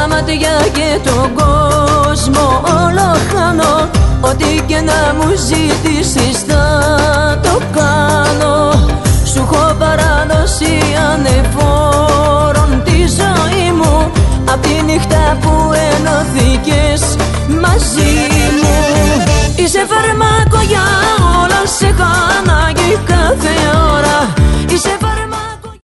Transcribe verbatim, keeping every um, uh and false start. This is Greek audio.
μάτια και τον κόσμο όλο χάνω. Ό,τι και να μου ζητήσεις θα το κάνω. Σου έχω παραδώσει ανεφόρον τη ζωή μου απ' τη νύχτα που ενωθήκες μαζί μου. Είσαι φάρμακο για